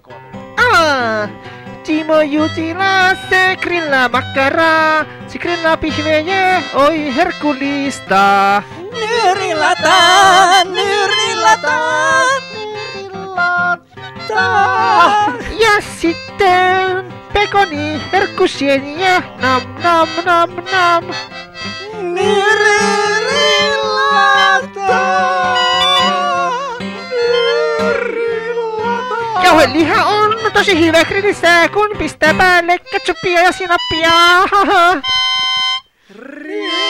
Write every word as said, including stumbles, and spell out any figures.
Ah! Timo Jutila, se grilla makkaraa, se grilla pihvejä, oi herkullista. Nyrillataan, nyrillataan, nyrillataan. Ja sitten pekoni, herkkusieniä, nam nam nam nam. Nyrillataan, nyrillataan. Jauheliha on tosi hyvä grillissä, kun pistää päälle ketsuppia ja sinappia. Ri-